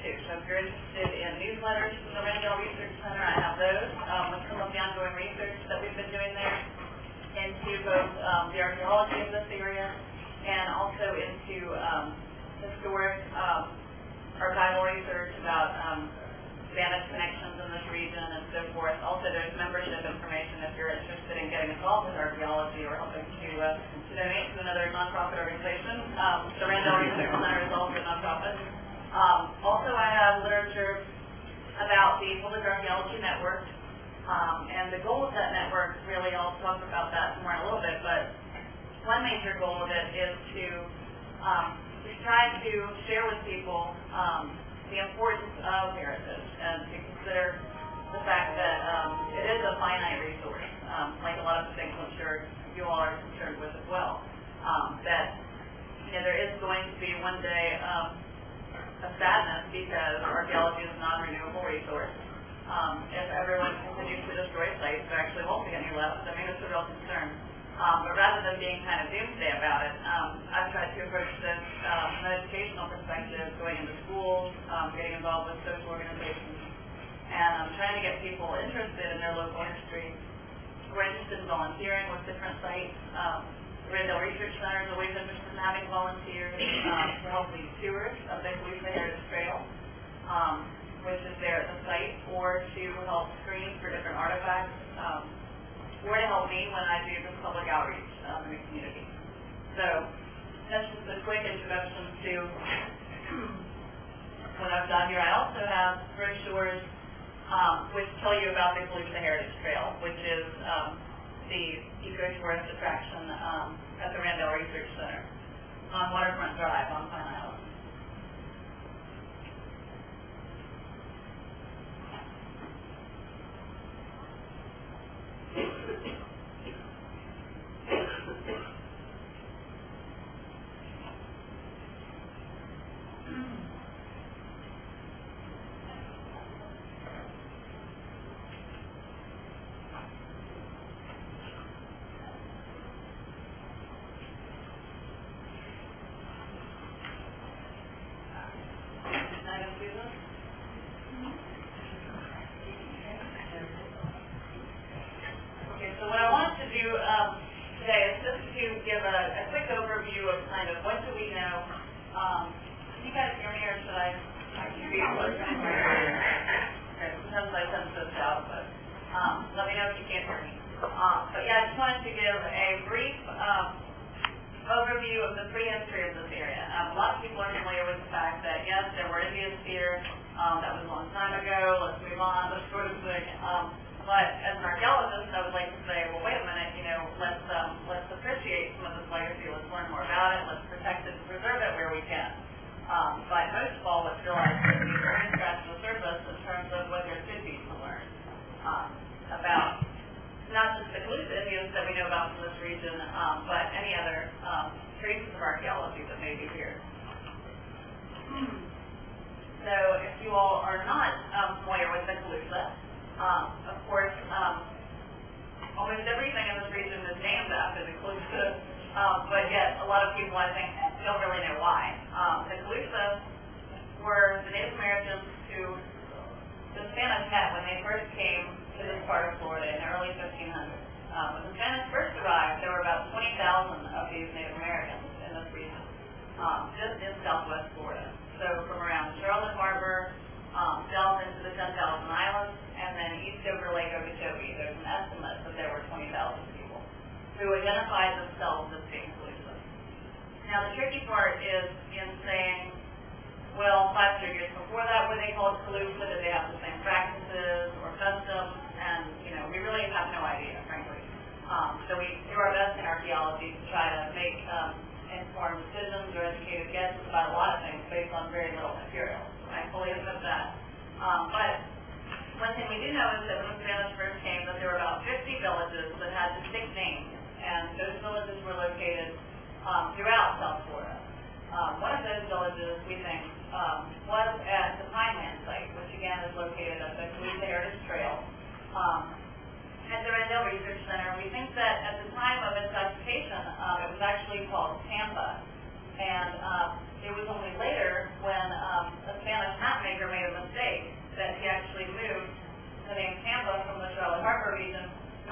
too. So if you're interested in newsletters from the Randall Research Center, I have those with some of the ongoing research that we've been doing there into both the archaeology of this area and also into historic archival research about Spanish connections in this region and so forth. Also, there's membership information if you're interested in getting involved with archaeology or helping to donate to another nonprofit organization. The Randall Research Center is also a nonprofit. Also, I have literature about the Public Archaeology Network, and the goal of that network, really, I'll talk about that more in a little bit, but one major goal of it is to try to share with people the importance of heritage and to consider the fact that it is a finite resource, like a lot of things I'm sure you all are concerned with as well. That there is going to be one day a sadness because archaeology is a non-renewable resource. If everyone continues to destroy sites, there actually won't be any left. I mean, it's a real concern. But rather than being kind of doomsday about it, I've tried to approach this from an educational perspective, going into schools, getting involved with social organizations, and trying to get people interested in their local history. We're interested in volunteering with different sites. The Randall Research Center is always interested in having volunteers to help lead tours of the Calusa Heritage Trail, which is there at the site, or to help screen for different artifacts, or to help me when I do this public outreach in the community. So that's just a quick introduction to what I've done here. I also have brochures which tell you about the Calusa Heritage Trail, which is the eco-tourist attraction at the Randall Research Center on Waterfront Drive on Pine Island.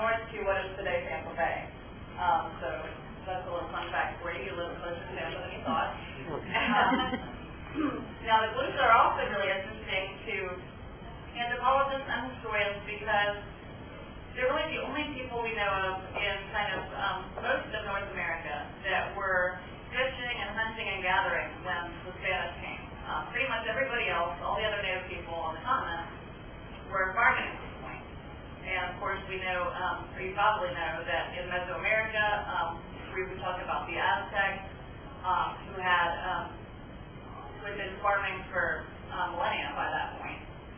north to what is today Tampa Bay. So that's a little fun fact for you. You live closer to Tampa than you thought. Now, the Calusa are also really interesting to anthropologists and historians because they're really the only people we know of in kind of most of North America that were fishing and hunting and gathering when the Spanish came. Pretty much everybody else, all the other native people on the continent, were farming at this point. And of course we know, or you probably know, that in Mesoamerica, we were talking about the Aztecs, who had been farming for millennia by that point.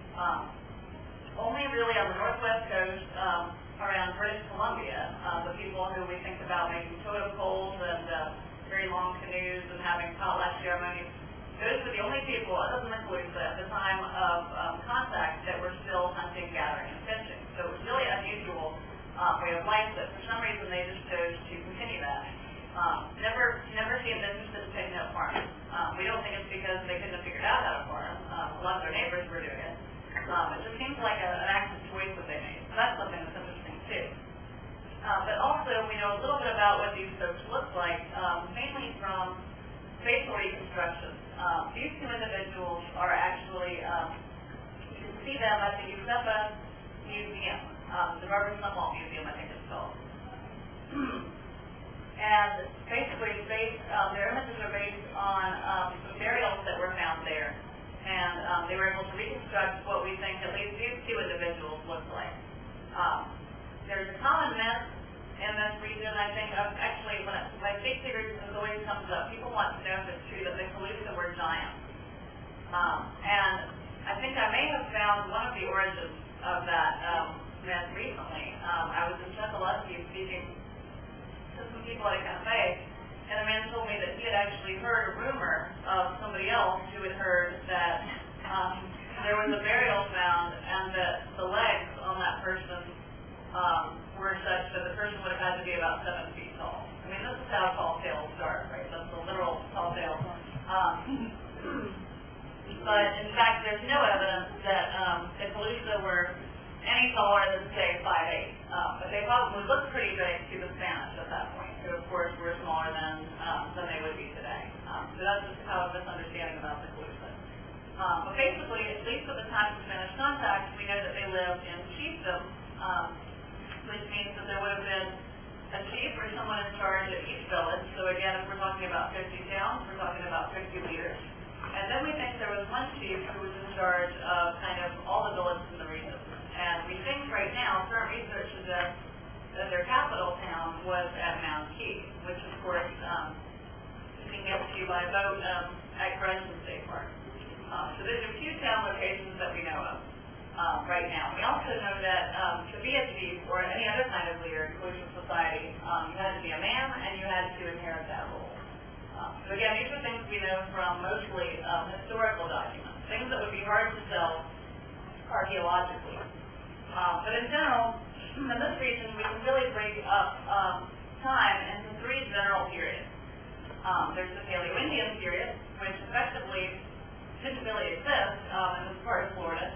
Only really on the northwest coast, around British Columbia, the people who we think about making totem poles and very long canoes and having potlatch ceremonies, those were the only people, other than the Calusa, at the time of contact that were still hunting, gathering, and fishing. So it was really unusual way of life that for some reason they just chose to continue that. Never see them interested in taking up farming. We don't think it's because they couldn't have figured out how to farm. A lot of their neighbors were doing it. It just seems like an active choice that they made. So that's something that's interesting too. But also we know a little bit about what these folks look like, mainly from facial reconstructions. These two individuals are actually, you can see them at the Yucapa Museum, the Barbara Stumwalt Museum, I think it's called. And basically, their images are based on some burials that were found there. And they were able to reconstruct what we think at least these two individuals look like. There's a common myth in this region, I think, actually, when I speak to groups, it always comes up. People want to know if it's true that the Calusa were giants. And I think I may have found one of the origins of that myth recently. I was in Czechoslovakia speaking to some people at a cafe, and a man told me that he had actually heard a rumor of somebody else who had heard that there was a burial found and that the legs on that person were such that the person would have had to be about 7 feet tall. I mean, this is how tall tales start, right? That's the literal tall tale. But in fact, there's no evidence that the Calusa were any taller than, say, 5'8". But they probably looked pretty big to the Spanish at that point, who, of course, were smaller than they would be today. So that's just kind of a misunderstanding about the Calusa. But basically, at least at the time of Spanish contact, we know that they lived in chiefdoms, which means that there would have been a chief or someone in charge at each village. So again, if we're talking about 50 towns, we're talking about 50 leaders. And then we think there was one chief who was in charge of kind of all the villages in the region. And we think right now, current research suggests that their capital town was at Mount Key, which of course you can get to by boat at Gresham State Park. So those are 2 town locations that we know of right now. We also know that to be a chief or any other kind of leader in Calusa society, you had to be a man and you had to inherit that role. So again, these are things we know from mostly historical documents, things that would be hard to tell archaeologically. But in general, in this region, we can really break up time into 3 general periods. There's the Paleo-Indian period, which effectively didn't really exist in this part of Florida.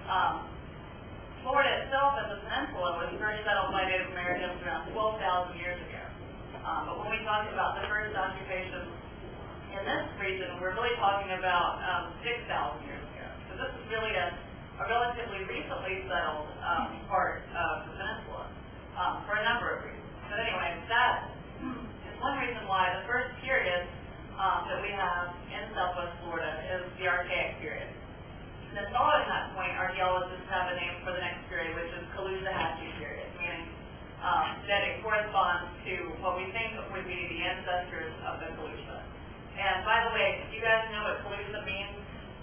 Florida itself as a peninsula was first settled by Native Americans around 12,000 years ago. But when we talk about the first occupation in this region, we're really talking about 6,000 years ago. So this is really a relatively recently settled part of the peninsula for a number of reasons. But anyway, that is one reason why the first period that we have in southwest Florida is the Archaic period. And then following that point, archaeologists have a name for the next period, which is Calusa-Hatchie period, meaning that it corresponds to what we think would be the ancestors of the Calusa. And by the way, do you guys know what Calusa means?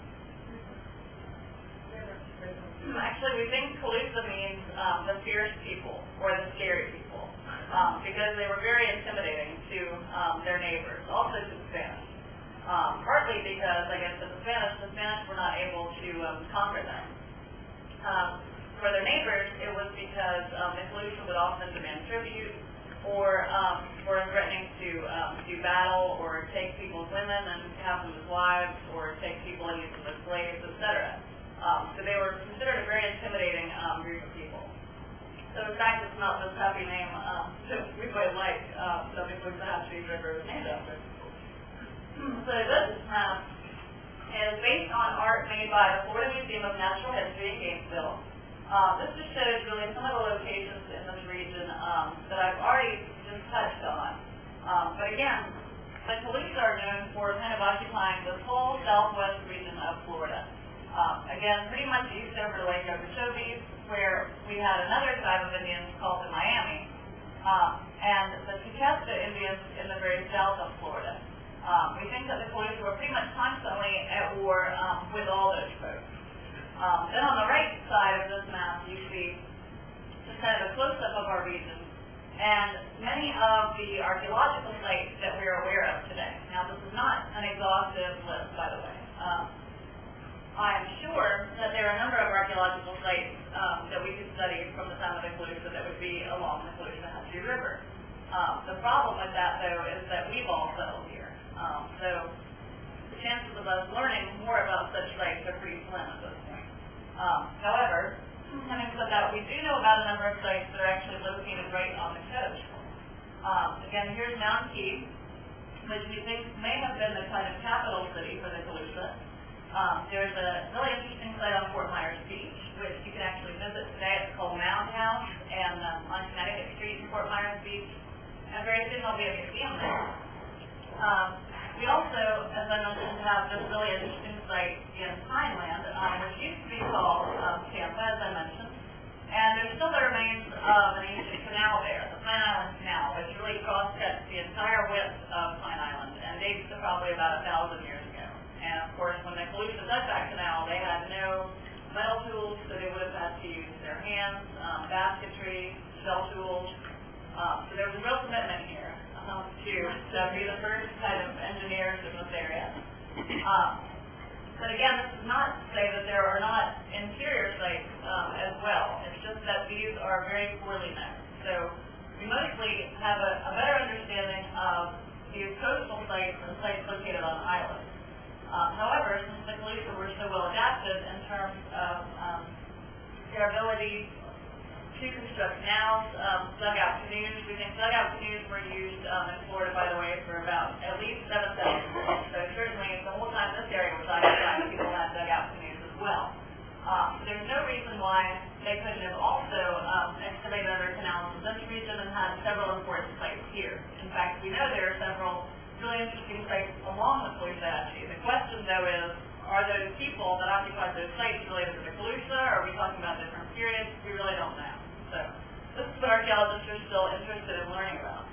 Actually, we think Calusa means the fierce people or the scary people because they were very intimidating to their neighbors, also to the Spanish. Partly because, I guess, the Spanish were not able to conquer them. For their neighbors, it was because the Calusa would often demand tribute or threatening to do battle or take people's women and have them as wives or take people and use them as slaves, etc. So they were considered a very intimidating group of people. So in fact, it's not this happy name that we quite like, that the Caloosahatchee River is named after. So this map is based on art made by the Florida Museum of Natural History in Gainesville. This just shows really some of the locations in this region that I've already just touched on. But again, the Calusa are known for kind of occupying this whole southwest region of Florida. Again, pretty much east over Lake Okeechobee, where we had another tribe of Indians called the Miami, and the Tequesta Indians in the very south of Florida. We think that the Calusa were pretty much constantly at war with all those folks. Then on the right side of this map, you see just kind of a close-up of our region and many of the archaeological sites that we're aware of today. Now, this is not an exhaustive list, by the way. I am sure that there are a number of archaeological sites that we could study from the time of the Calusa that would be along the Caloosahatchee River. The problem with that, though, is that we've all settled here. So the chances of us learning more about such sites are pretty slim at this point. However, having said that, we do know about a number of sites that are actually located right on the coast. Again, here's Mound Key, which we think may have been the kind of capital city for the Calusa. There's a really interesting site on Fort Myers Beach, which you can actually visit today. It's called Mound House, and on Connecticut Street in Fort Myers Beach. And very soon there'll be a museum there. We also, as I mentioned, have this really interesting site in Pineland, which used to be called Tampa, as I mentioned. And there's still the remains of an ancient canal there, the Pine Island Canal, which really cross-cuts the entire width of Pine Island and dates to probably about 1,000 years ago. And of course, when the Calusa dug that canal, they had no metal tools, so they would have had to use their hands, basketry, shell tools. So there was a real commitment here to be the first kind of engineers in this area. But again, this is not to say that there are not interior sites as well. It's just that these are very poorly known. So we mostly have a better understanding of these coastal sites and sites located on islands. However, since the Calusa were so well adapted in terms of their ability to construct canals, dugout canoes. We think dugout canoes were used in Florida, by the way, for about at least 7,000 years. So certainly the whole time this area was occupied, people had dugout canoes as well. So there's no reason why they couldn't have also excavated other canals in this region and had several important sites here. In fact, we know there are several really interesting sites along the Caloosahatchee. The question, though, is, are those people that occupied those sites related to the Calusa, or are we talking about different periods? We really don't know. So this is what archaeologists are still interested in learning about.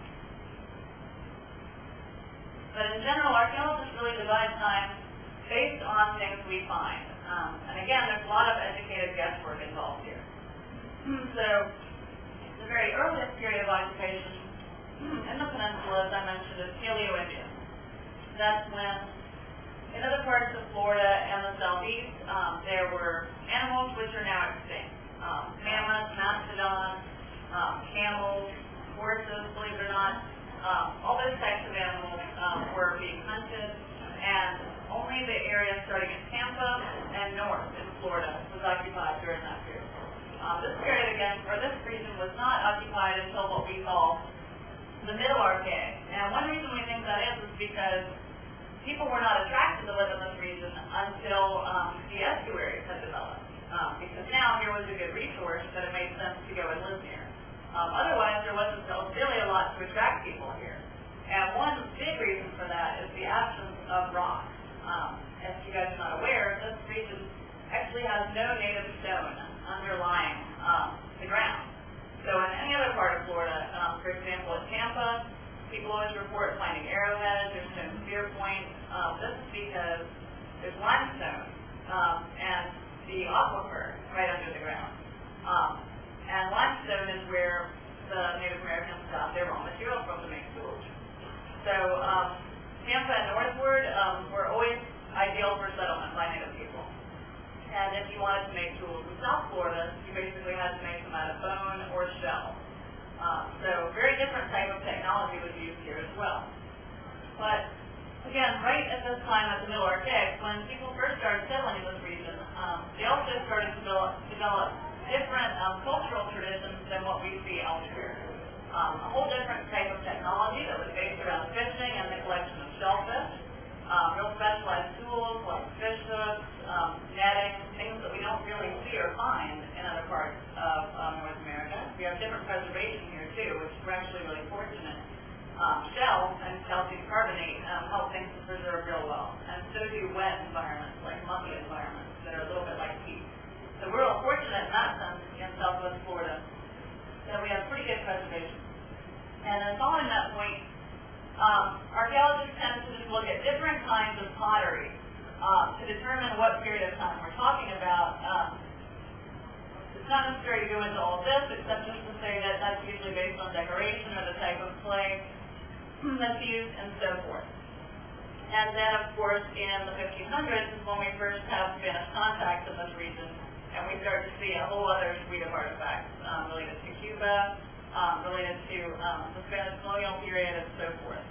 But in general, archaeologists really divide time based on things we find. And again, there's a lot of educated guesswork involved here. So the very earliest period of occupation in the peninsula, as I mentioned, is Paleo-Indian. That's when, in other parts of Florida and the southeast, there were animals which are now extinct. Mammoths, mastodons, camels, horses, believe it or not. All those types of animals were being hunted, and only the area starting in Tampa and north in Florida was occupied during that period. This period, again, or this region was not occupied until what we call the Middle Archaic. And one reason we think that is because people were not attracted to live in this region until the estuaries had developed. Because now here was a good resource that it made sense to go and live near. Otherwise, there wasn't really a lot to attract people here. And one big reason for that is the absence of rocks. As you guys are not aware, this region actually has no native stone underlying the ground. So in any other part of Florida, for example, at Tampa, people always report finding arrowheads or stone spear points. This is because there's limestone and the aquifer right under the ground. And limestone is where the Native Americans got their raw material from to make tools. So Tampa and northward were always ideal for settlement by Native people. And if you wanted to make tools in South Florida, you basically had to make them out of bone or shell. So very different type of technology was used here as well. But again, right at this time at the Middle Archaic, when people first started settling in this region, they also started to develop different cultural traditions than what we see elsewhere. A whole different type of technology that was based around fishing and the collection of shellfish. Real specialized tools like fish hooks, netting, things that we don't really see or find in other parts of North America. We have different preservation here too, which we're actually really fortunate. Shell and calcium carbonate help things to preserve real well, and so do wet environments like mucky environments that are a little bit like peat. So we're real fortunate in that sense in Southwest Florida that we have pretty good preservation. And then following that point, archaeologists tend to just look at different kinds of pottery to determine what period of time we're talking about. It's not necessary to go into all of this, except just to say that that's usually based on decoration or the type of clay that's used and so forth. And then, of course, in the 1500s is when we first have Spanish contact in this region, and we start to see a whole other suite of artifacts related to Cuba, related to the Spanish colonial period, and so forth.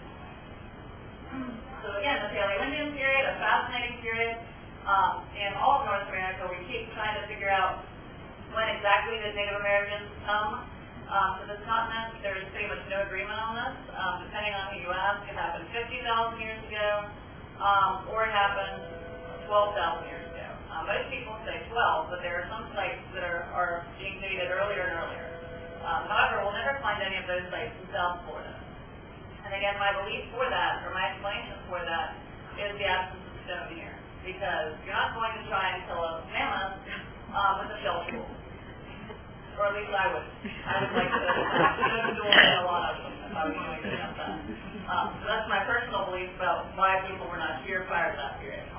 So again, the Paleo-Indian period, a fascinating period. In all of North America, we keep trying to figure out when exactly did Native Americans come to this continent. There's pretty much no agreement on this. Depending on who you ask, it happened 50,000 years ago, or it happened 12,000 years ago. Most people say 12, but there are some sites that are being dated earlier and earlier. However, we'll never find any of those sites in South Florida. And again, my belief for that, or my explanation for that, is the absence of stone here. Because you're not going to try and kill a mammoth with a shell tool. Or at least I would like to do a lot of them if I was going to attempt that. So that's my personal belief about why people were not here prior to that period.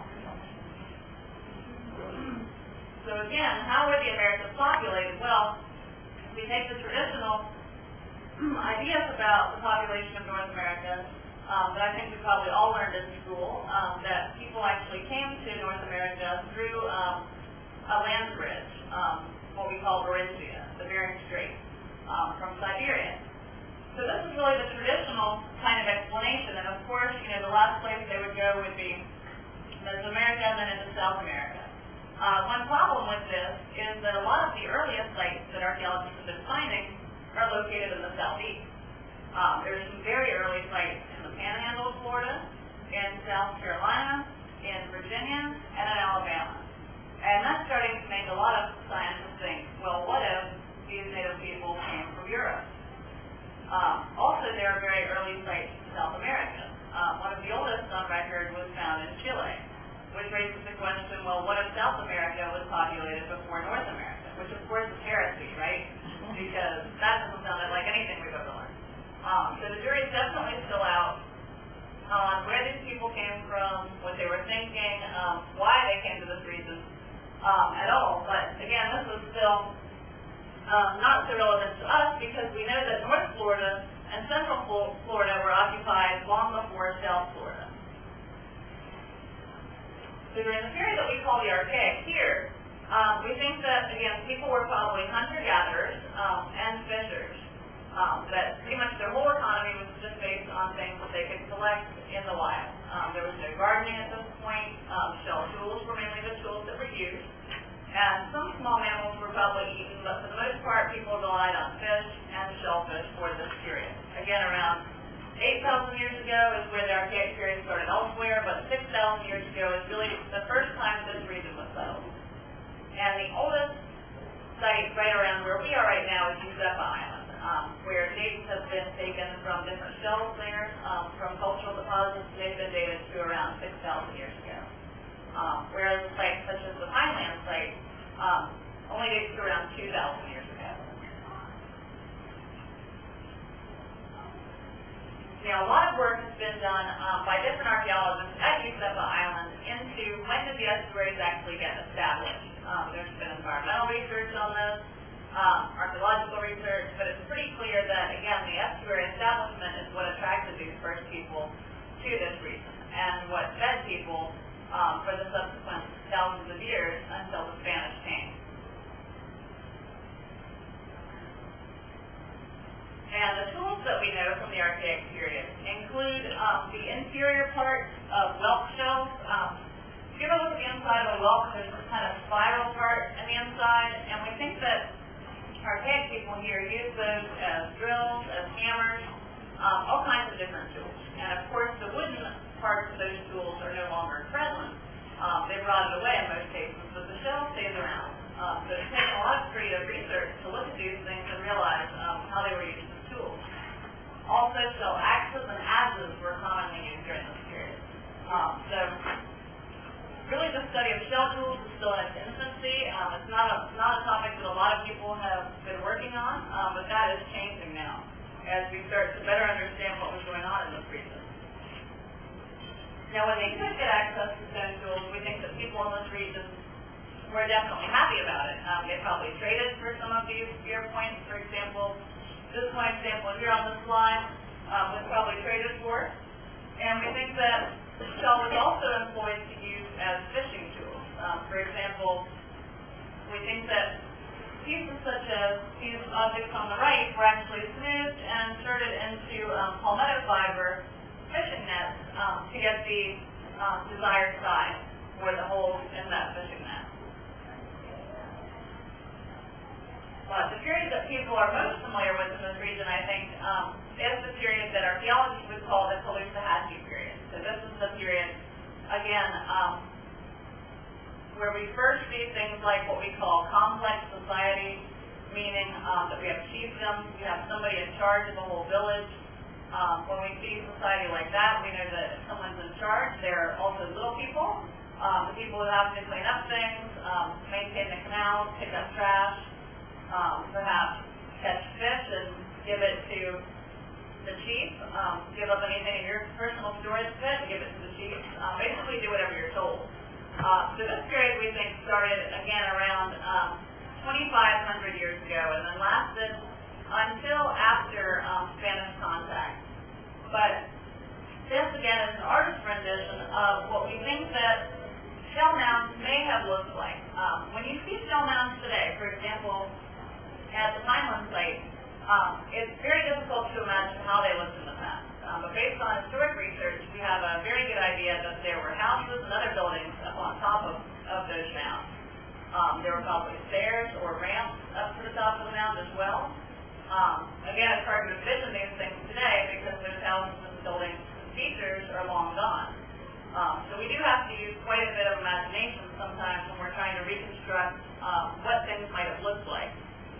So again, how were the Americas populated? Well, we take the traditional ideas about the population of North America that I think we probably all learned in school, that people actually came to North America through a land bridge, what we call Beringia, the Bering Strait, from Siberia. So this is really the traditional kind of explanation, and of course, the last place they would go would be Mesoamerica and then into South America. One problem with this is that a lot of the earliest sites that archaeologists have been finding are located in the southeast. There's some very early sites in the Panhandle of Florida, in South Carolina, in Virginia, and in Alabama. And that's starting to make a lot of scientists think, well, what if these native people came from Europe? Also, there are very early sites in South America. One of the oldest on record was found in Chile, which raises the question, well, what if South America was populated before North America? Which, of course, is heresy, right? Because that doesn't sound like anything we've ever learned. So the jury's definitely still out on where these people came from, what they were thinking, why they came to this region at all. But again, this is still not so relevant to us because we know that North Florida and Central Florida were occupied long before South Florida. So during the period that we call the Archaic here, we think that, again, people were probably hunter-gatherers and fishers. That pretty much their whole economy was just based on things that they could collect in the wild. There was no gardening at this point. Shell tools were mainly the tools that were used. And some small mammals were probably eaten, but for the most part, people relied on fish and shellfish for this period. Again, around 8,000 years ago is where the Archaic period started elsewhere, but 6,000 years ago is really the first time this region was settled. And the oldest site right around where we are right now is Yucapa Island, where dates have been taken from different shell slingers, from cultural deposits. They've been dated to around 6,000 years ago. Whereas sites such as the Pineland site only dates to around 2,000 years ago. A lot of work has been done by different archaeologists at Yucapa Island into when did the estuaries actually get established. There's been environmental research on this, archaeological research, but it's pretty clear that, again, the estuary establishment is what attracted these first people to this region and what fed people for the subsequent thousands of years until the Spanish came. And the tools that we know from the Archaic period include the inferior part of whelk shells. If you ever look at the inside of a whelk, there's this kind of spiral part in the inside, and we think that archaic people here use those as drills, as hammers, all kinds of different tools. And of course, the wooden parts of those tools are no longer present. They've rotted away in most cases, but the shell stays around. So it's taken a lot of creative research to look at these things and realize how they were used as tools. Also, shell axes and adzes were commonly used during this period. So really the study of shell tools is still in its infancy. It's not a topic that a lot of people have been working on, but that is changing now as we start to better understand what was going on in this region. Now, when they could get access to stone tools, we think that people in this region were definitely happy about it. They probably traded for some of these spear points. For example, this one example here on this slide was probably traded for. And we think that the shell was also employed to use as fishing tools. For example, we think that pieces such as these objects on the right were actually smoothed and inserted into palmetto fiber fishing nets to get the desired size for the holes in that fishing net. But the period that people are most familiar with in this region, I think, is the period that archaeologists would call the Caloosahatchee period. So this is the period, again, where we first see things like what we call complex society, meaning that we have chiefdoms, we have somebody in charge of the whole village. When we see society like that, we know that if someone's in charge, there are also little people, the people who have to clean up things, maintain the canals, pick up trash, perhaps catch fish and give it to the chief, give up anything in your personal storage pit and give it to the chief. Basically do whatever you're told. So this period we think started again around 2,500 years ago and then lasted until after Spanish contact. But this again is an artist's rendition of what we think that shell mounds may have looked like. When you see shell mounds today, for example, at the Pineland site, it's very difficult to imagine how they looked in the past. But based on historic research, we have a very good idea that there were houses and other buildings up on top of those mounds. There were probably stairs or ramps up to the top of the mound as well. Again, it's hard to envision these things today because those houses and buildings and features are long gone. So we do have to use quite a bit of imagination sometimes when we're trying to reconstruct what things might have looked like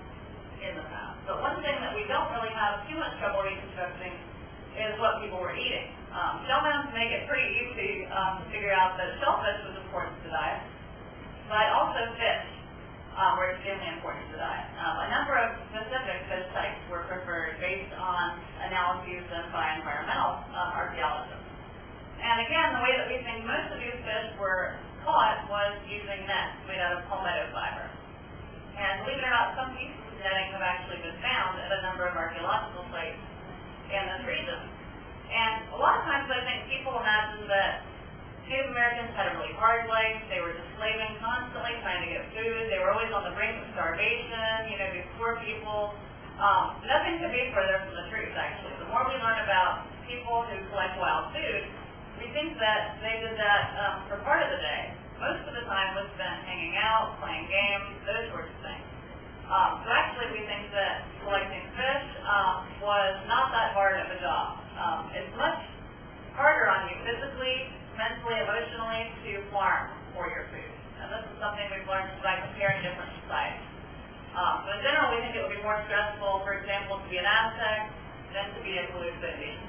in the past. But one thing that we don't really have too much trouble reconstructing is what people were eating. Shell mounds make it pretty easy to figure out that shellfish was important to the diet, but also fish were extremely important to the diet. A number of specific fish types were preferred based on analyses done by environmental archaeologists. And again, the way that we think most of these fish were caught was using nets made out of palmetto fiber. And believe it or not, some pieces of netting have actually been found at a number of archaeological sites in this region. And a lot of times I think people imagine that Native Americans had a really hard life. They were just slaving constantly, trying to get food. They were always on the brink of starvation, these poor people. Nothing could be further from the truth, actually. The more we learn about people who collect wild food, we think that they did that for part of the day. Most of the time was spent hanging out, playing games, those sorts of things. So actually we think that collecting fish was not that hard of a job. It's much harder on you physically, mentally, emotionally to farm for your food. And this is something we've learned by comparing different societies. So in general we think it would be more stressful, for example, to be an Aztec than to be a Calusa Indian.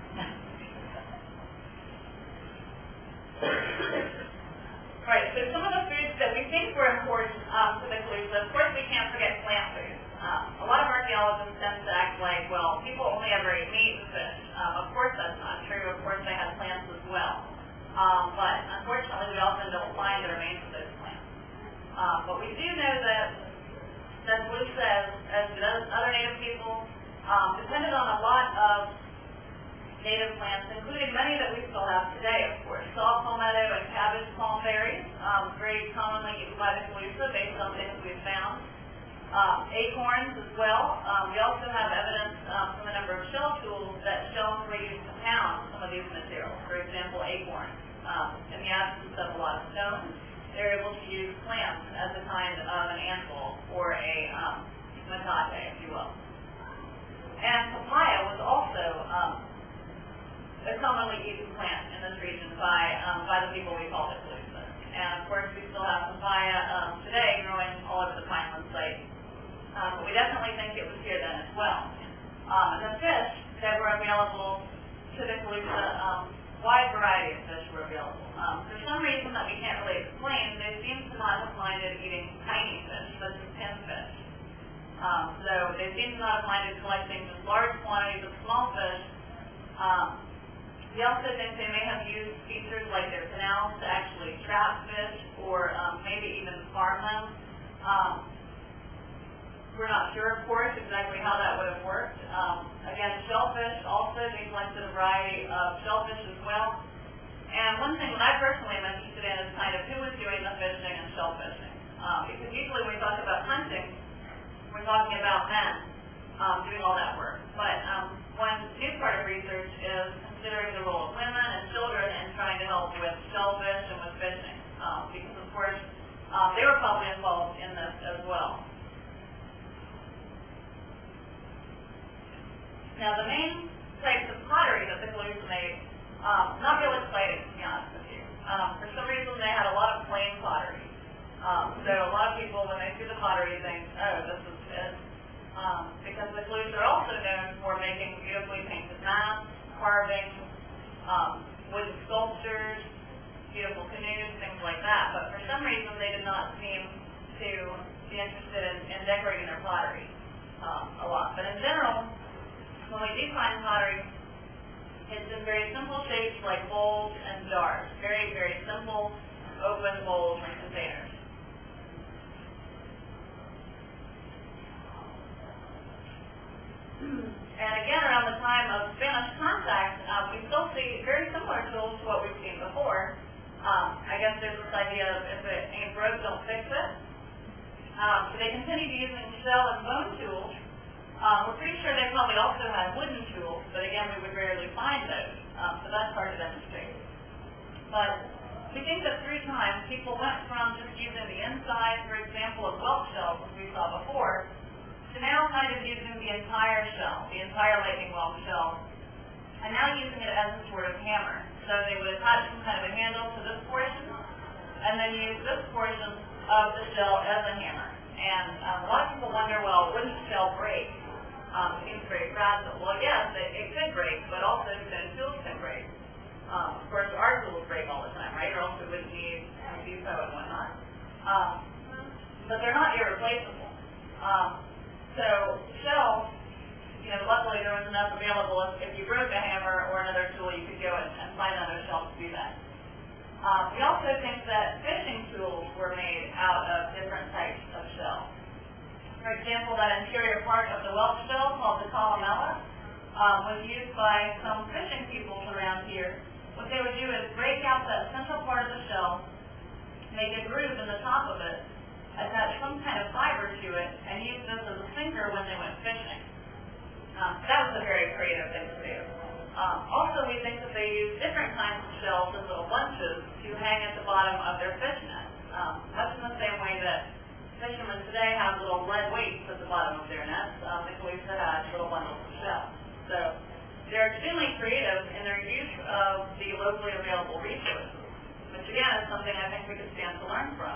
Right, so some of the foods that we think were important to the Calusa, of course we can't forget plant foods. A lot of archaeologists tend to act like, well, people only ever ate meat and fish. Of course that's not true. Of course they had plants as well. But unfortunately we often don't find the remains of those plants. But we do know that Calusa, as other native people, depended on a lot of native plants, including many that we still have today, of course. Saw palmetto and cabbage palm berries, very commonly eaten by the Calusa based on things we've found. Acorns as well. We also have evidence from a number of shell tools that shells were used to pound some of these materials. For example, acorns. In the absence of a lot of stones, they're able to use clamps as a kind of an anvil or a metate, if you will. And papaya was also a commonly eaten plant in this region by the people we call the Calusa. And of course, we still have papaya today growing all over the Pineland site. But we definitely think it was here then as well. And the fish that were available to the Calusa, wide variety of fish were available. For some reason that we can't really explain, they seem to not have minded eating tiny fish, such as pinfish. So they seem to not have minded collecting just large quantities of small fish. We also think they may have used features like their canals to actually trap fish or maybe even farm them. We're not sure, of course, exactly how that would have worked. Again, shellfish also, they collected a variety of shellfish as well. And one thing that I personally am interested in is kind of who was doing the fishing and shellfishing. Because usually when we talk about hunting, we're talking about men doing all that work. But one new part of research is considering the role of women and children in trying to help with shellfish and with fishing. Because, of course, they were probably involved in this as well. Now, the main types of pottery that the Calusa made, not real exciting, to be honest with you. For some reason, they had a lot of plain pottery. So a lot of people, when they see the pottery, think, oh, this is it. Because the Calusa are also known for making beautifully painted maps, carving, wooden sculptures, beautiful canoes, things like that. But for some reason, they did not seem to be interested in decorating their pottery a lot. But in general, when we do find pottery, it's in very simple shapes like bowls and jars. Very, very simple, open bowls and containers. And again, around the time of Spanish contact, we still see very similar tools to what we've seen before. I guess there's this idea of if it ain't broke, don't fix it. So they continued using shell and bone tools. We're pretty sure they probably also had wooden tools, but again, we would rarely find those, so that's hard to demonstrate. But we think that through time, people went from just using the inside, for example, of whelk shells, as we saw before, to now kind of using the entire shell, the entire lightning whelk shell, and now using it as a sort of hammer. So they would attach some kind of a handle to this portion, and then use this portion of the shell as a hammer. And a lot of people wonder, well, wouldn't the shell break? It seems very fragile. Well, yes, it could break, but also stone tools can break. Of course, our tools break all the time, right? Or else we wouldn't need Home Depot and whatnot. But they're not irreplaceable. So shells, luckily there was enough available. If you broke a hammer or another tool, you could go and find another shell to do that. We also think that fishing tools were made out of different types of shell. For example, that interior part of the whelk shell called the columella was used by some fishing people around here. What they would do is break out that central part of the shell, make a groove in the top of it, attach some kind of fiber to it, and use this as a sinker when they went fishing. That was a very creative thing to do. Also, we think that they used different kinds of shells as little bunches to hang at the bottom of their fish nets, much in the same way that fishermen today have little lead weights at the bottom of their nets. The Calusa had little bundles of shells. So they're extremely creative in their use of the locally available resources, which again is something I think we could stand to learn from.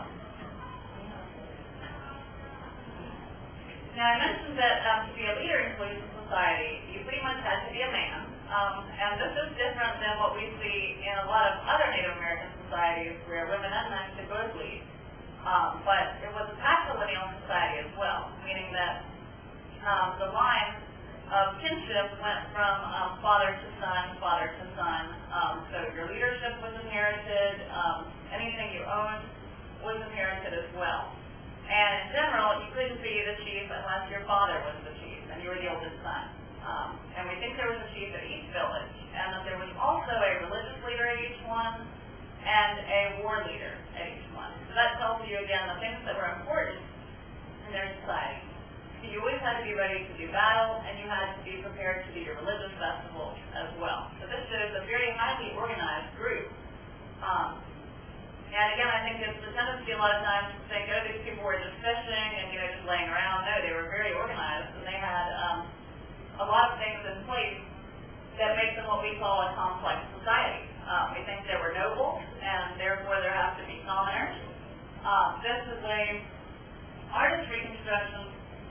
Now I mentioned that to be a leader in Calusa society, you pretty much had to be a man. And this is different than what we see in a lot of other Native American societies where women and men could both lead. But it was a patrilineal society as well, meaning that the line of kinship went from father to son, father to son. So your leadership was inherited, anything you owned was inherited as well. And in general, you couldn't be the chief unless your father was the chief, and you were the oldest son. And we think there was a chief at each village, and that there was also a religious leader at each one, and a war leader at each one. So that tells you, again, the things that were important in their society. So you always had to be ready to do battle, and you had to be prepared to do your religious festivals as well. So this is a very highly organized group. And again, I think it's the tendency a lot of times to think, oh, these people were just fishing and, just laying around. No, they were very organized. in place that make them what we call a complex society. We think they were noble, and therefore there have to be commoners. This is a artist reconstruction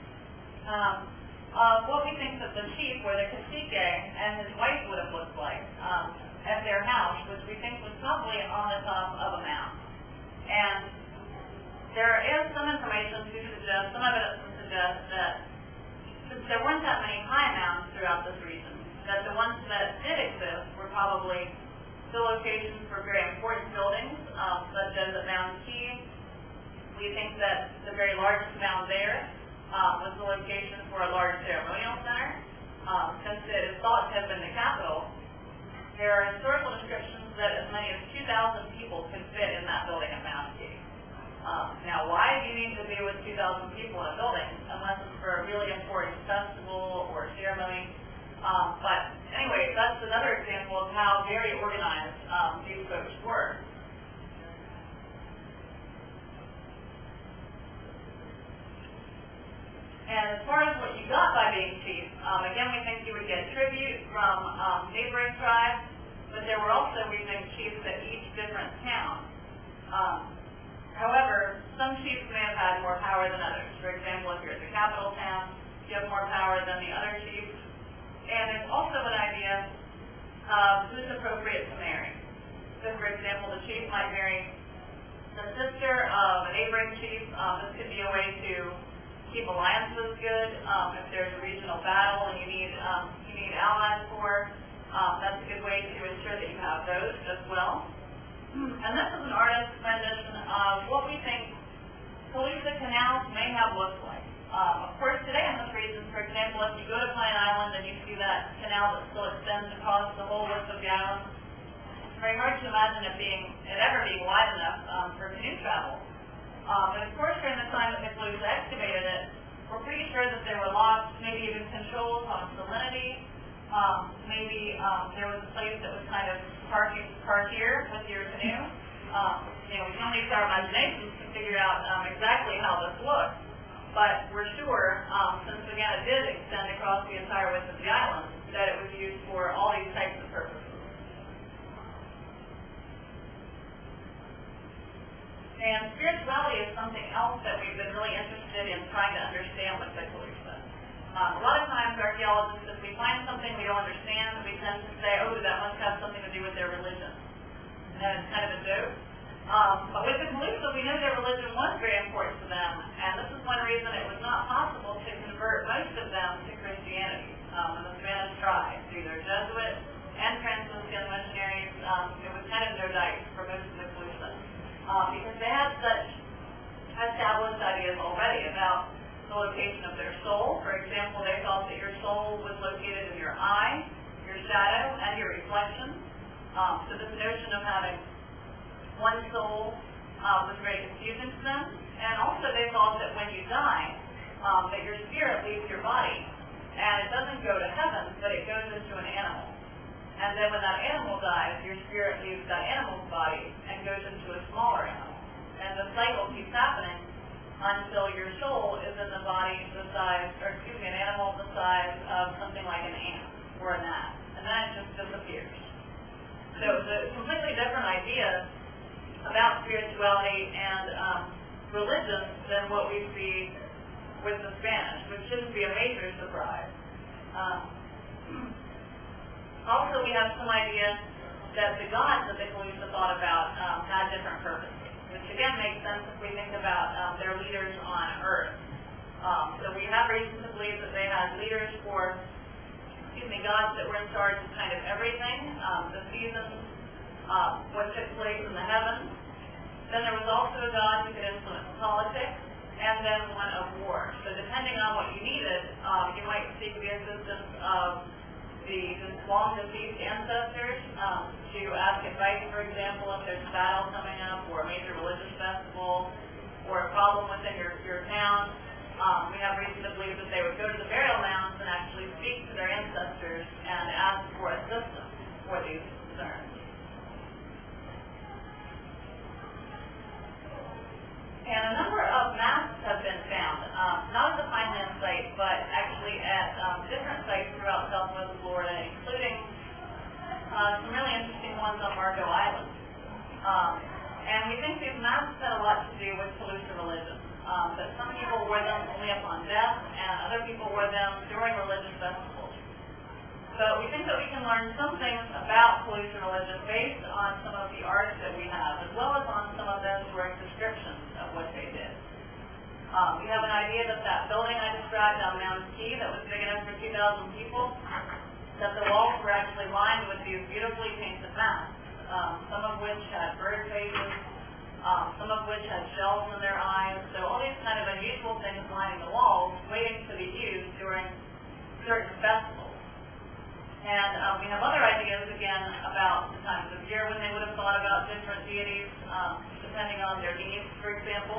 of what we think that the chief, or the cacique, and his wife would have looked like at their house, which we think was probably on the top of a mound. And there is some information to suggest, some evidence to suggest that since there weren't that many high mounds throughout this region, that the ones that did exist were probably the locations for very important buildings, such as at Mound Key. We think that the very largest mound there was the location for a large ceremonial center. Since it is thought to have been the capital, there are historical descriptions that as many as 2,000 people could fit in that building at Mound Key. Now, why do you need to be with 2,000 people in a building unless it's for a really important festival or ceremony? But anyway, that's another example of how very organized these folks were. And as far as what you got by being chief, again, we think you would get tribute from neighboring tribes, but there were also, we think, chiefs at each different town. However, some chiefs may have had more power than others. For example, if you're at the capital town, you have more power than the other chiefs. And it's also an idea of who's appropriate to marry. So, for example, the chief might marry the sister of a neighboring chief. This could be a way to keep alliances good. If there's a regional battle and you need allies for, that's a good way to ensure that you have those as well. And this is an artist's rendition of what we think Calusa canals may have looked like. Of course, today in this region, for example, if you go to Pine Island and you see that canal that still extends across the whole width of the island, it's very hard to imagine it ever being wide enough for canoe travel. But of course, during the time that the Calusa excavated it, we're pretty sure that there were locks, maybe even controls on salinity. Maybe there was a place that was kind of park here with your canoe. We can only use our imaginations to figure out exactly how this looks. But we're sure, since again it did extend across the entire width of the island, that it was used for all these types of purposes. And spirituality is something else that we've been really interested in trying to understand with the Calusa. A lot of times archaeologists, if we find something we don't understand, we tend to say, oh, that must have something to do with their religion. And it's kind of a joke. But with the Calusa, we know their religion was very important to them, and this is one reason it was not possible to convert most of them to Christianity. When the Spanish tried, through their Jesuit and Franciscan missionaries, it was kind of no dice for most of the Calusa. Because they had such established ideas already about the location of their soul. For example, they thought that your soul was located in your eye, your shadow, and your reflection. So this notion of having one soul was very confusing to them. And also they thought that when you die, that your spirit leaves your body. And it doesn't go to heaven, but it goes into an animal. And then when that animal dies, your spirit leaves that animal's body and goes into a smaller animal. And the cycle keeps happening until your soul is in the body the size, an animal the size of something like an ant or a gnat. And then it just disappears. So it's a completely different idea about spirituality and religion than what we see with the Spanish, which shouldn't be a major surprise. Also, we have some idea that the gods that the Calusa thought about had different purposes, which again makes sense if we think about their leaders on Earth. So we have reason to believe that they had leaders for, gods that were in charge of kind of everything, the seasons, what took place in the heavens. Then there was also a god who could influence politics, and then one of war. So depending on what you needed, you might seek the assistance of the long deceased ancestors to ask advice, for example, if there's a battle coming up or a major religious festival or a problem within your town. We have reason to believe that they would go to the burial mounds and actually speak to their ancestors and ask for assistance for these concerns. And a number of masks have been found, not at the Pineland site, but actually at different sites throughout southwest some really interesting ones on Marco Island. And we think these maps had a lot to do with Calusa religion. That some people wore them only upon death, and other people wore them during religious festivals. But we think that we can learn some things about Calusa religion based on some of the art that we have, as well as on some of those direct descriptions of what they did. We have an idea that that building I described on Mount Key that was big enough for 2,000 people, that the walls were actually lined with these beautifully painted masks, some of which had bird faces, some of which had shells in their eyes. So all these kind of unusual things lining the walls, waiting to be used during certain festivals. And we have other ideas, again, about the times of year when they would have thought about different deities, depending on their needs, for example.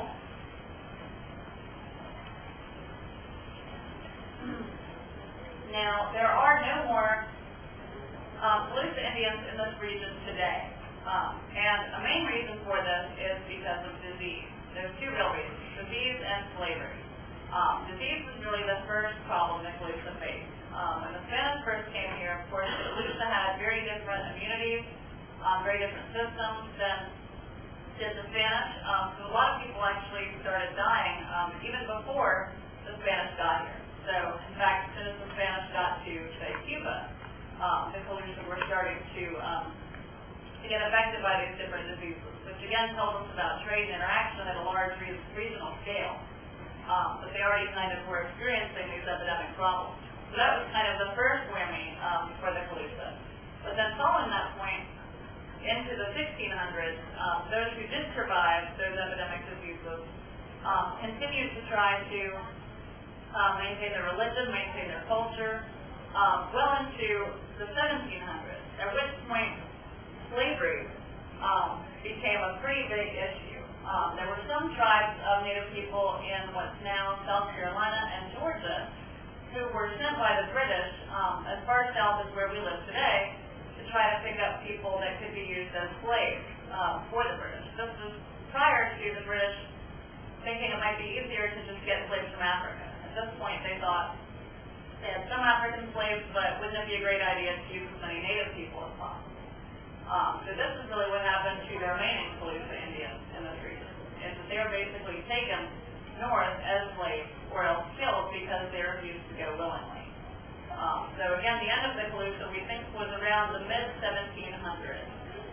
Now, there are no more Calusa Indians in this region today. And a main reason for this is because of disease. There's two real reasons, disease and slavery. Disease was really the first problem that Calusa faced. When the Spanish first came here, of course, Calusa had very different immunities, very different systems than did the Spanish. So a lot of people actually started dying even before the Spanish got here. So, in fact, as soon as the Spanish got to, say, Cuba, the Calusa were starting to get affected by these different diseases, which again tells us about trade and interaction at a large regional scale. But they already kind of were experiencing these epidemic problems. So that was kind of the first whammy for the Calusa. But then following that point, into the 1600s, those who did survive those epidemic diseases continued to try to maintain their religion, maintain their culture, well into the 1700s, at which point slavery became a pretty big issue. There were some tribes of Native people in what's now South Carolina and Georgia who were sent by the British as far south as where we live today to try to pick up people that could be used as slaves for the British. This was prior to the British thinking it might be easier to just get slaves from Africa. At this point, they thought they had some African slaves, but wouldn't it be a great idea to use as many Native people as possible? So this is really what happened to the remaining Calusa Indians in this region, is that they were basically taken north as slaves or else killed because they refused to go willingly. So again, the end of the Calusa, we think, was around the mid-1700s.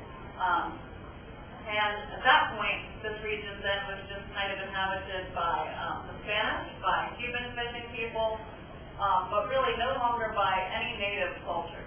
And at that point, this region then was just kind of inhabited by the Spanish, by Cuban fishing people, but really no longer by any native cultures.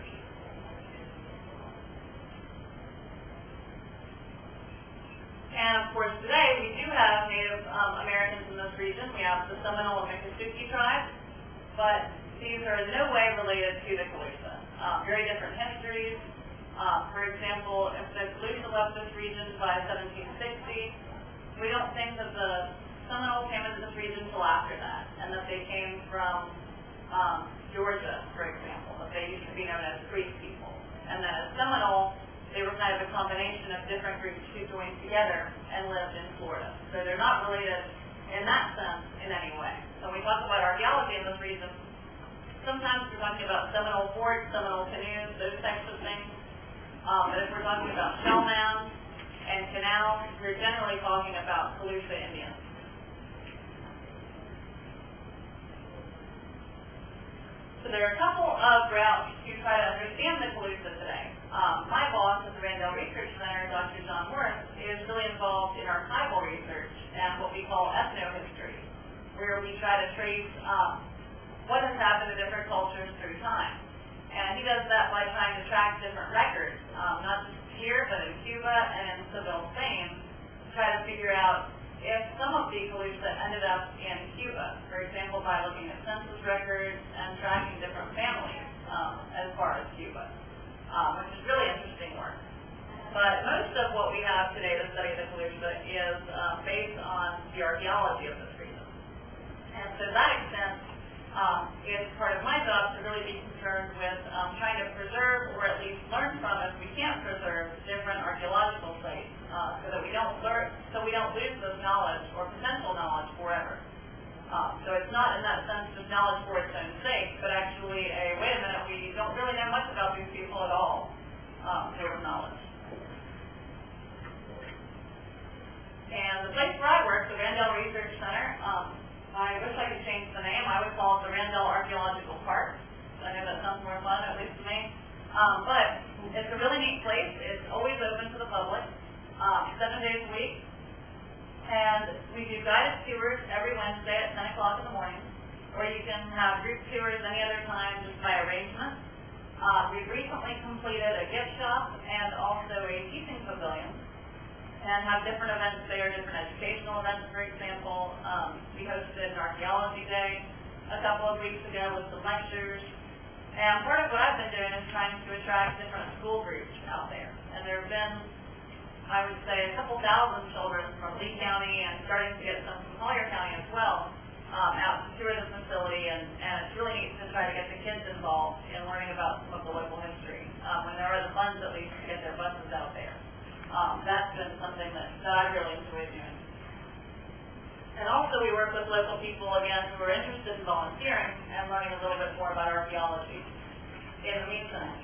And of course, today we do have Native Americans in this region. We have the Seminole and Miccosukee tribes, but these are in no way related to the Calusa. Very different histories. For example, if the Calusa left this region by 1760, we don't think that the Seminoles came into this region until after that, and that they came from Georgia, for example, that they used to be known as Creek people. And that as Seminole, they were kind of a combination of different groups who joined together and lived in Florida. So they're not related in that sense in any way. So when we talk about archaeology in this region, sometimes we're talking about Seminole forts, Seminole canoes, those types of things. But if we're talking about shell mounds and canals, we're generally talking about Calusa Indians. So there are a couple of routes to try to understand the Calusa today. My boss at the Randall Research Center, Dr. John Worth, is really involved in archival research and what we call ethnohistory, where we try to trace what has happened to different cultures through time. And he does that by trying to track different records, not just here, but in Cuba and in Seville, Spain, to try to figure out if some of the Calusa ended up in Cuba, for example, by looking at census records and tracking different families as far as Cuba, which is really interesting work. But most of what we have today to study the Calusa is based on the archaeology of this region. And to that extent, it's part of my job to really be concerned with trying to preserve, or at least learn from, if we can't preserve, different archaeological sites, so that we don't lose this knowledge or potential knowledge forever. So it's not in that sense just knowledge for its own sake, but actually wait a minute, we don't really know much about these people at all. field of knowledge. And the place where I work, the Randell Research Center, I wish I could change the name. I would call it the Randell Archaeological Park. I know that sounds more fun, at least to me. But it's a really neat place. It's always open to the public, 7 days a week. And we do guided tours every Wednesday at 10 o'clock in the morning, or you can have group tours any other time just by arrangement. We've recently completed a gift shop and also a teaching pavilion, and have different events there, different educational events, for example. We hosted an archaeology day a couple of weeks ago with some lectures. And part of what I've been doing is trying to attract different school groups out there. And there have been, I would say, a couple thousand children from Lee County and starting to get some from Collier County as well out to tour the facility. And it's really neat to try to get the kids involved in learning about some of the local history when there are the funds, at least, to get their buses out there. That's been something that I really enjoy doing. And also we work with local people, again, who are interested in volunteering and learning a little bit more about archaeology in the meantime.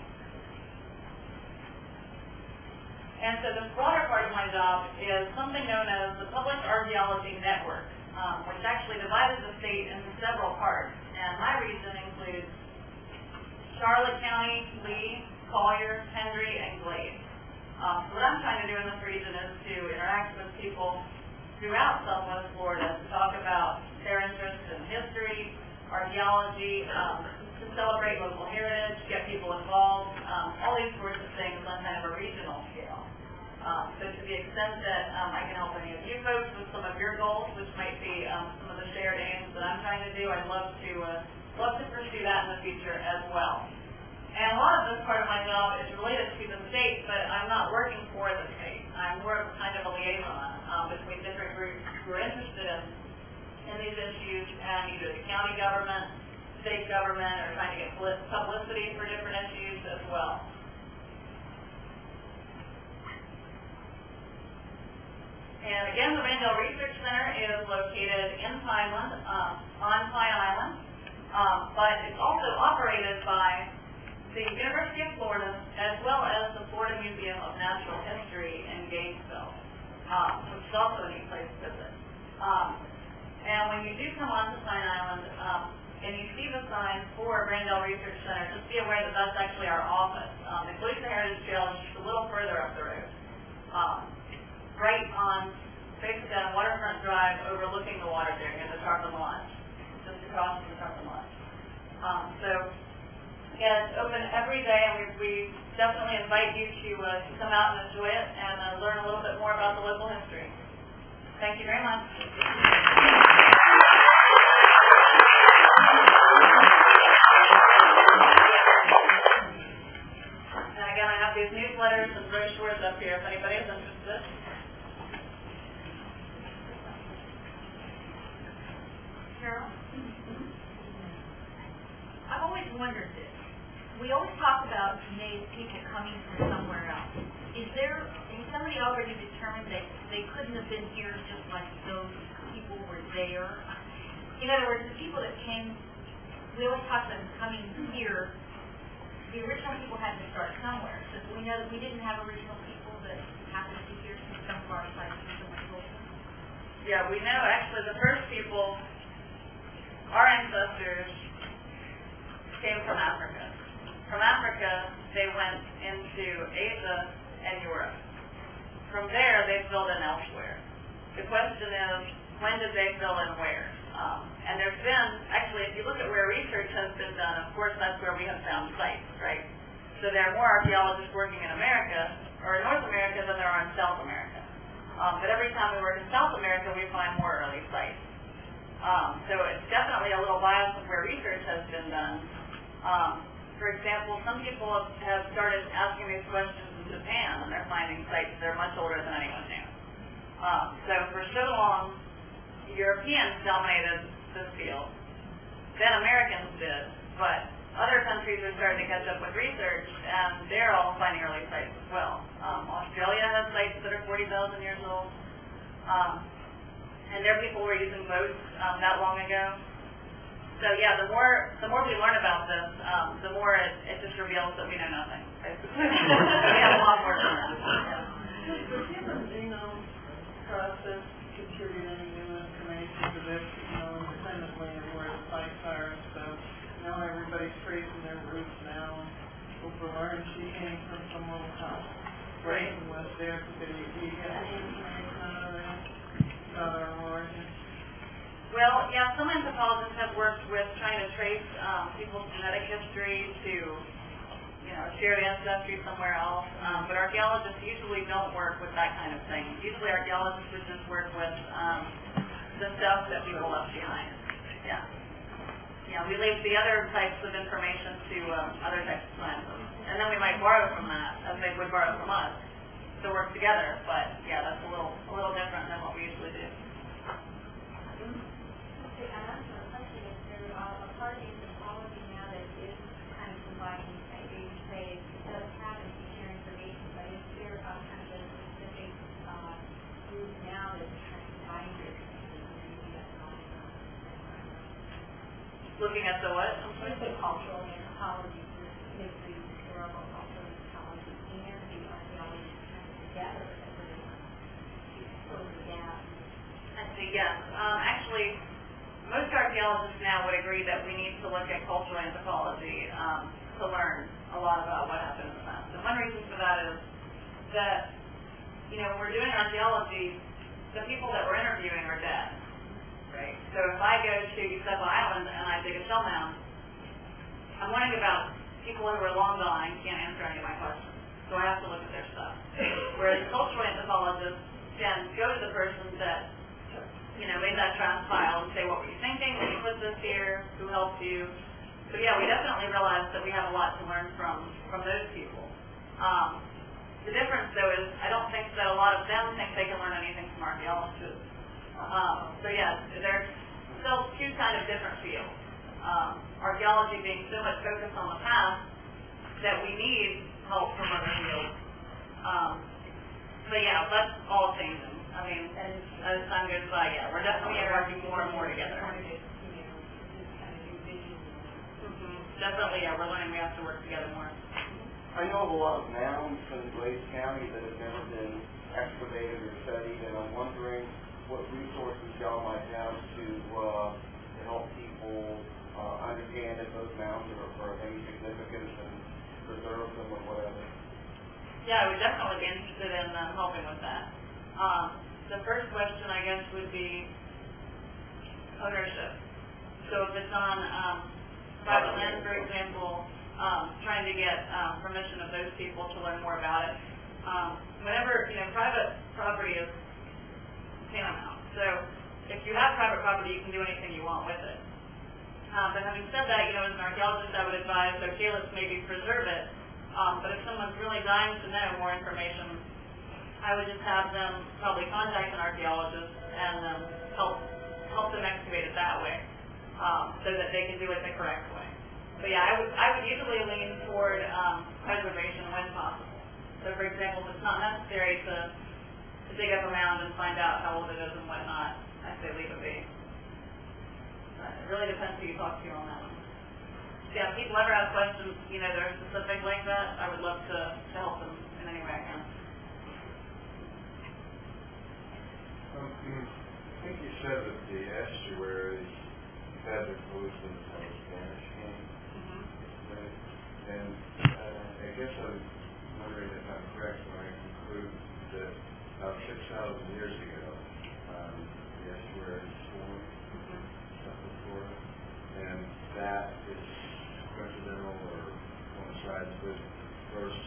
And so the broader part of my job is something known as the Public Archaeology Network, which actually divides the state into several parts. And my region includes Charlotte County, Lee, Collier, Hendry, and Glade. So what I'm trying to do in this region is to interact with people throughout Southwest Florida to talk about their interests in history, archaeology, to celebrate local heritage, get people involved, all these sorts of things on kind of a regional scale. So to the extent that I can help any of you folks with some of your goals, which might be some of the shared aims that I'm trying to do, I'd love to pursue that in the future as well. And a lot of this part of my job is related to the state, but I'm not working for the state. I'm more of kind of a liaison between different groups who are interested in these issues, and either the county government, state government, or trying to get publicity for different issues as well. And again, the Randell Research Center is located in Pineland, on Pine Island, but it's also operated by the University of Florida, as well as the Florida Museum of Natural History in Gainesville, which is also a neat place to visit. And when you do come onto Pine Island, and you see the sign for Randell Research Center, just be aware that that's actually our office. The Gleason Heritage Trail is just a little further up the road, right on, basically on Waterfront Drive, overlooking the water there near the Tarpon Lodge, just across from the Tarpon Lodge. Yeah, it's open every day, and we definitely invite you to come out and enjoy it and learn a little bit more about the local history. Thank you very much. And again, I have these newsletters and brochures up here if anybody is interested. Carol? I've always wondered this. We always talk about Native people coming from somewhere else. Has somebody already determined that they couldn't have been here just like those people were there? In other words, the people that came, we always talk about them coming here. The original people had to start somewhere. So we know that we didn't have original people that happened to be here since some of our sites were so much older. Yeah, we know actually the first people, our ancestors, came from Africa. From Africa, they went into Asia and Europe. From there, they filled in elsewhere. The question is, when did they fill in where? And there's been, actually, if you look at where research has been done, of course, that's where we have found sites, right? So there are more archaeologists working in America, or in North America, than there are in South America. But every time we work in South America, we find more early sites. So it's definitely a little biased with where research has been done. For example, some people have started asking these questions in Japan, and they're finding sites that are much older than anyone knew. So for so long, Europeans dominated this field. Then Americans did, but other countries are starting to catch up with research, and they're all finding early sites as well. Australia has sites that are 40,000 years old, and their people were using boats that long ago. So yeah, the more we learn about this, the more it just reveals that we know nothing. basically. We have a lot more than that. Yeah. Does the human genome process contribute any new information to this, independently of where the sites are and stuff? Everybody's tracing their roots now. People learn she came from some little house right in West Africa. Do you get any information out of that, about our origin? Well, yeah, some anthropologists have worked with trying to trace people's genetic history to, shared ancestry somewhere else, but archaeologists usually don't work with that kind of thing. Usually archaeologists would just work with the stuff that people left behind. Yeah. Yeah, we leave the other types of information to other types of scientists. And then we might borrow from that, as they would borrow from us, to work together. But, yeah, that's a little different than what we usually do. Okay, I'm asking a question. Is there a part of anthropology now that is kind of combining, maybe you say it does have and you share information, but is there kind of a specific group now that's kind of combining this? Looking at the what? The cultural anthropology, history, historical, cultural anthropology, and the archaeology kind of together as a close the gap. I see, yes. Actually, most archaeologists now would agree that we need to look at cultural anthropology to learn a lot about what happened in the past. And one reason for that is that, when we're doing archaeology, the people that we're interviewing are dead. Right. So if I go to Eusebia Island and I dig a shell mound, I'm learning about people who are long gone and can't answer any of my questions. So I have to look at their stuff. Whereas cultural anthropologists can go to the person that, made that trash file and say, what were you thinking when you put this here? Who helped you? So yeah, we definitely realize that we have a lot to learn from those people. The difference though is I don't think that a lot of them think they can learn anything from archaeologists. So yeah, there's still two kind of different fields. Archaeology being so much focused on the past that we need help from other fields. But yeah, that's all changing. I mean, as time goes by, yeah, we're definitely working more and more together. Definitely, yeah, we're learning we have to work together more. I know of a lot of mounds in Glades County that have never been excavated or studied, and I'm wondering what resources y'all might have to help people understand if those mounds are of any significance and preserve them or whatever. Yeah, I would definitely be interested in helping with that. The first question, I guess, would be ownership. So if it's on private land, for example, trying to get permission of those people to learn more about it. Whenever, private property is tantamount. So if you have private property, you can do anything you want with it. But having said that, as an archaeologist, I would advise, okay, let's maybe preserve it. But if someone's really dying to know more information, I would just have them probably contact an archaeologist and help them excavate it that way, so that they can do it the correct way. But yeah, I would usually lean toward preservation when possible. So for example, if it's not necessary to dig up a mound and find out how old it is and whatnot, I say leave it be. But it really depends who you talk to on that one. Yeah, if people ever have questions, that are specific like that, I would love to help them in any way I can. I think you said that the estuaries had their pollution until the Spanish came. And I guess I'm wondering if I'm correct when I conclude that about 6,000 years ago, the estuaries formed Central Florida, and that is coincidental or coincides with the first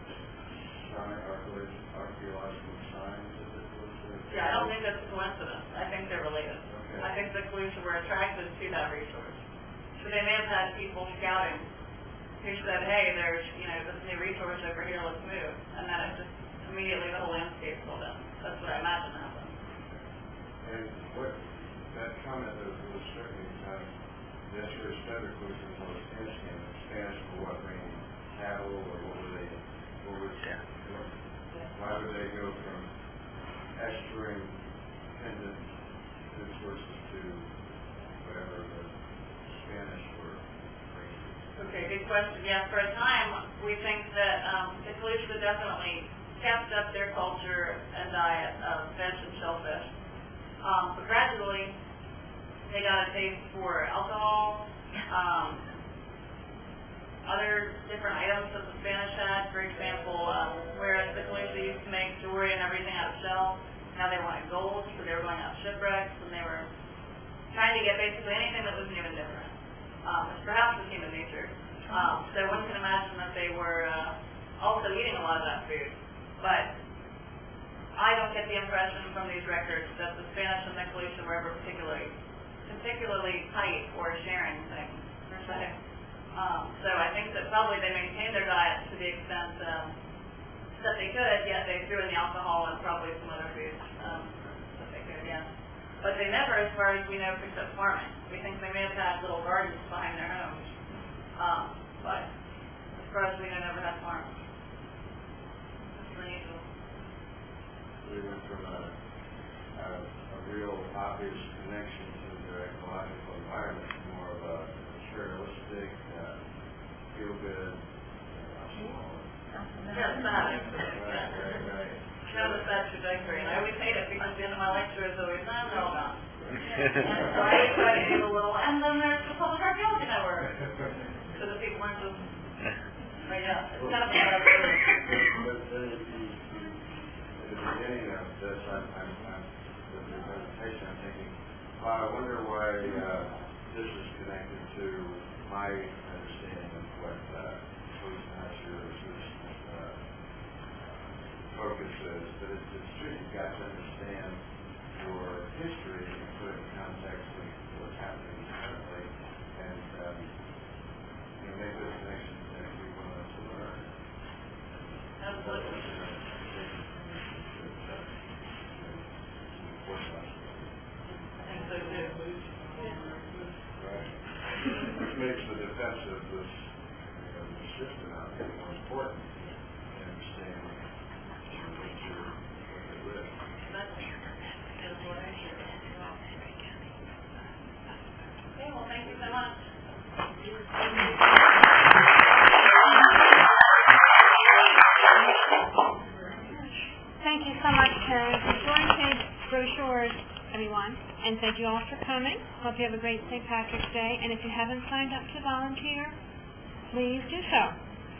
archaeological signs of the pollution. Yeah, I don't think that's a coincidence. I think they're related. Okay. I think the Calusa were attracted to that resource. So they may have had people scouting who said, hey, there's, this new resource over here, let's move. And then it just immediately the whole landscape filled in. That's what I imagine happened. And what that comment was certainly the estuary started pollution until the Spanish came. The Spanish were what, bringing cattle, or what were they? Why would they go from estuary dependent resources to whatever the Spanish were bringing? The Okay, good question. Yeah, for a time, we think that the Calusa definitely kept up their culture and diet of fish and shellfish. But gradually, they got a taste for alcohol, other different items that the Spanish had. For example, whereas the Calusa used to make jewelry and everything out of shell, now they wanted gold, so they were going out shipwrecks, and they were trying to get basically anything that was new and different. Which perhaps was human nature. So one can imagine that they were also eating a lot of that food. But I don't get the impression from these records that the Spanish and the Calusa were ever particularly tight or sharing things, per se. So I think that probably they maintained their diet to the extent that they could, yet they threw in the alcohol and probably some other foods that they could, yeah. But they never, as far as we know, picked up farming. We think they may have had little gardens behind their homes. But as far as we know, never had farms. That's unusual. We went from a real obvious connection to the ecological environment to more of a materialistic, feel-good, Yes, right. That was that trajectory, and I always hate it because the end of my lecture is always, no, no. And so I always try to do a little, and then there's the Public Archaeology Network, so that people aren't just, but yeah, it's kind of a bad story. But then at the beginning of this, with the presentation, I'm thinking, wow, I wonder why this is connected to my understanding of what Police Master's focus is, but it's true, you've got to understand your history and put it in context with what's happening currently, and make those connections that we want us to learn. Absolutely. I think so too. Right. Which makes the defense of this system out there more important in understanding what you're with. Okay, well, thank you so much. Thank you so much, Karen. Join page brochures, everyone, and thank you all for coming. Hope you have a great St. Patrick's Day, and if you haven't signed up to volunteer, please do so.